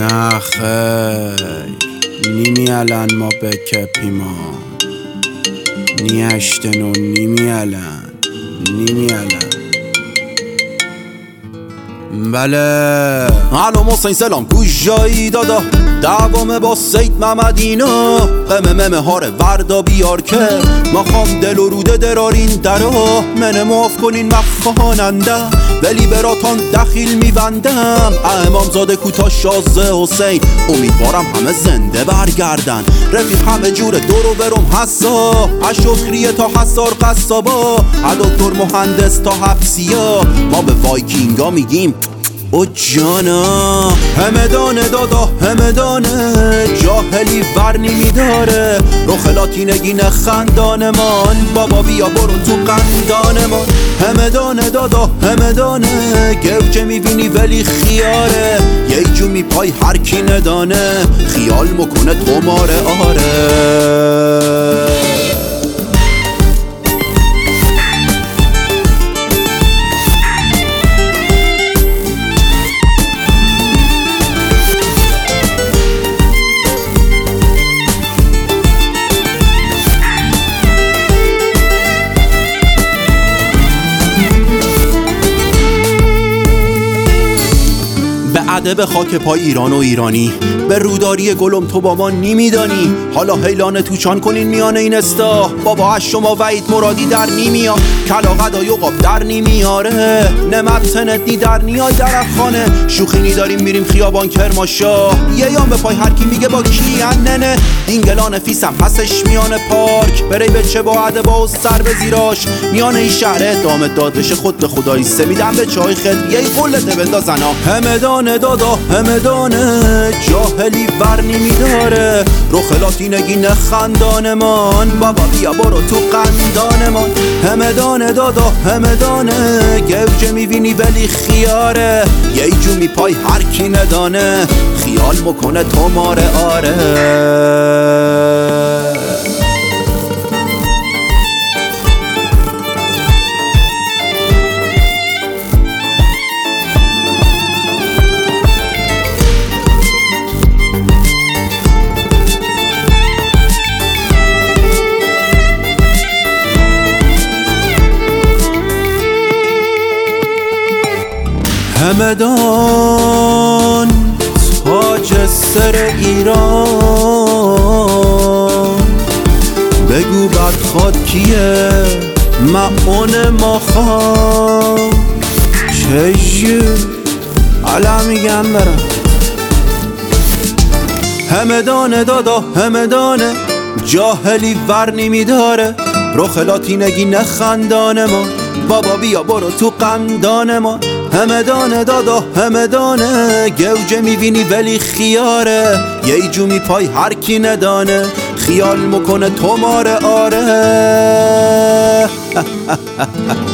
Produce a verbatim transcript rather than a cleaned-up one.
نه خیر نیمی الان ما بکپیما نی هشتن و نیمی الان نیمی الان بله الو محسن سلام کجایی دادا دوامه با سید محمدینا قمه ممه هاره وردا بیار که ما خام دل و روده درارین درا منه معاف کنین مخاننده ولی براتان دخیل میبندم امام زاده کوتا شازه حسین امیدوارم همه زنده برگردن رفیق همه جور دورو برم حسا اشکریه تا حسار قصابا دکتر مهندس تا حبسیا ما به وایکینگا میگیم او جانا همدانه دادا همدانه جاهلی ور نمیداره رخ لاتینگی نخندانمان بابا بیا برو تو قندانمان همدانه دادا همدانه گوجه میبینی ولی خیاره یه جو میپای هر کی ندانه خیال مکنه تو ماره آره به خاک پای ایران و ایرانی به روداری گلم تو با ما نمیدانی حالا حیلان توچان کنین میانه این استا بابا از شما وحید مرادی در نیمیا کلا قدای و قاب در نمیاره نمت سنت نی در نیای در خانه شوخی نی داریم میریم خیابان کرماشا یه یام به پای هر کی میگه با کی اننه دینگلان فیسم پسش میانه پارک بری به چه با ادبا و سر به زیراش میانه این شهر دامت داد بشه خود به خدایی سمیدم به چای خد یه قلته بندازنا همدانه دادا همدانه جاهلی ور نمیداره رخ لاتینگی نخندانمان بابا بیا برو تو قندانمان همدانه دادا همدانه گوجه میبینی ولی خیاره یه جو میپای هر کی ندانه خیال مکنه تو ماره آره همدان تاج سر ایران بگو بدخواد کیه معون ما خان چجور علا میگم برم همدانه دادا همدانه جاهلی ور نمیداره رخ لاتینگی نخندانه ما بابا بیا برو تو قندانه ما همدانه دادا همدانه گوجه میبینی ولی خیاره یه جو میپای هر کی ندانه خیال مکنه تو ماره آره